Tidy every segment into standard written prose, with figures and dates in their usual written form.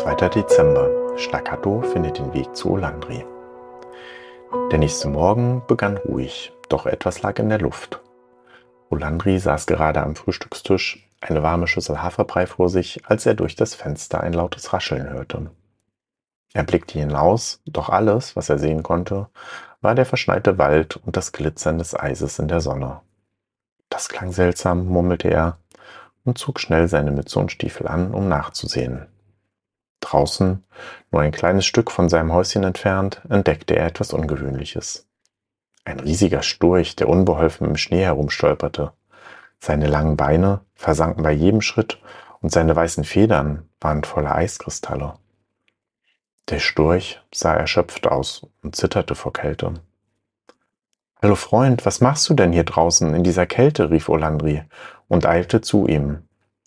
2. Dezember. Staccato findet den Weg zu Olandri. Der nächste Morgen begann ruhig, doch etwas lag in der Luft. Olandri saß gerade am Frühstückstisch, eine warme Schüssel Haferbrei vor sich, als er durch das Fenster ein lautes Rascheln hörte. Er blickte hinaus, doch alles, was er sehen konnte, war der verschneite Wald und das Glitzern des Eises in der Sonne. Das klang seltsam, murmelte er und zog schnell seine Mütze und Stiefel an, um nachzusehen. Draußen, nur ein kleines Stück von seinem Häuschen entfernt, entdeckte er etwas Ungewöhnliches. Ein riesiger Storch, der unbeholfen im Schnee herumstolperte. Seine langen Beine versanken bei jedem Schritt und seine weißen Federn waren voller Eiskristalle. Der Storch sah erschöpft aus und zitterte vor Kälte. »Hallo Freund, was machst du denn hier draußen in dieser Kälte?« rief Olandri und eilte zu ihm.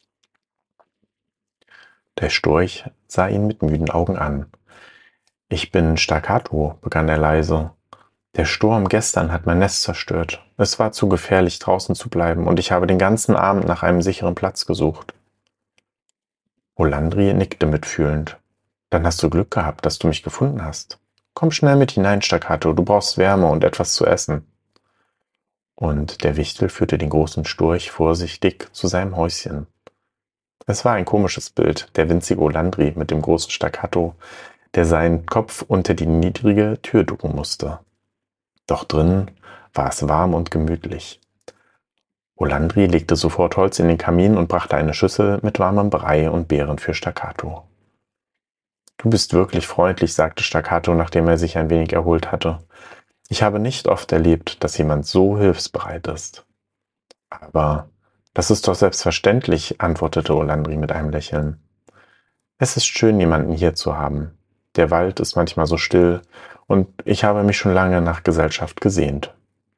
Der Storch sah ihn mit müden Augen an. »Ich bin Staccato«, begann er leise. »Der Sturm gestern hat mein Nest zerstört. Es war zu gefährlich, draußen zu bleiben, und ich habe den ganzen Abend nach einem sicheren Platz gesucht.« Olandri nickte mitfühlend. »Dann hast du Glück gehabt, dass du mich gefunden hast. Komm schnell mit hinein, Staccato, du brauchst Wärme und etwas zu essen.« Und der Wichtel führte den großen Storch vorsichtig zu seinem Häuschen. Es war ein komisches Bild, der winzige Olandri mit dem großen Staccato, der seinen Kopf unter die niedrige Tür ducken musste. Doch drinnen war es warm und gemütlich. Olandri legte sofort Holz in den Kamin und brachte eine Schüssel mit warmem Brei und Beeren für Staccato. »Du bist wirklich freundlich«, sagte Staccato, nachdem er sich ein wenig erholt hatte. »Ich habe nicht oft erlebt, dass jemand so hilfsbereit ist.« »Aber das ist doch selbstverständlich«, antwortete Olandri mit einem Lächeln. »Es ist schön, jemanden hier zu haben. Der Wald ist manchmal so still und ich habe mich schon lange nach Gesellschaft gesehnt.«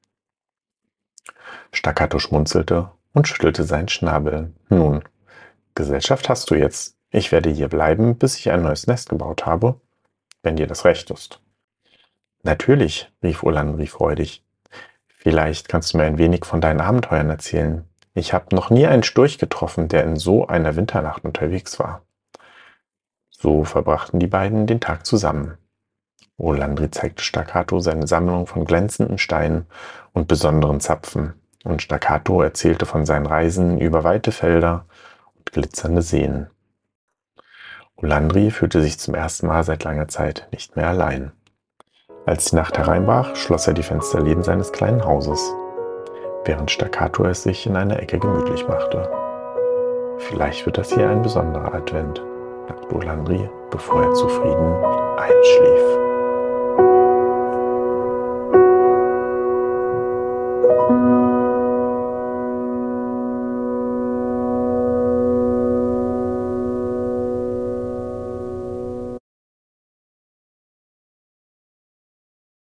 Staccato schmunzelte und schüttelte seinen Schnabel. »Nun, Gesellschaft hast du jetzt. Ich werde hier bleiben, bis ich ein neues Nest gebaut habe, wenn dir das recht ist.« »Natürlich«, rief Olandri freudig. »Vielleicht kannst du mir ein wenig von deinen Abenteuern erzählen. Ich habe noch nie einen Storch getroffen, der in so einer Winternacht unterwegs war.« So verbrachten die beiden den Tag zusammen. Olandri zeigte Staccato seine Sammlung von glänzenden Steinen und besonderen Zapfen, und Staccato erzählte von seinen Reisen über weite Felder und glitzernde Seen. Olandri fühlte sich zum ersten Mal seit langer Zeit nicht mehr allein. Als die Nacht hereinbrach, schloss er die Fensterläden seines kleinen Hauses, während Staccato es sich in einer Ecke gemütlich machte. »Vielleicht wird das hier ein besonderer Advent«, dachte Olandri, bevor er zufrieden einschlief.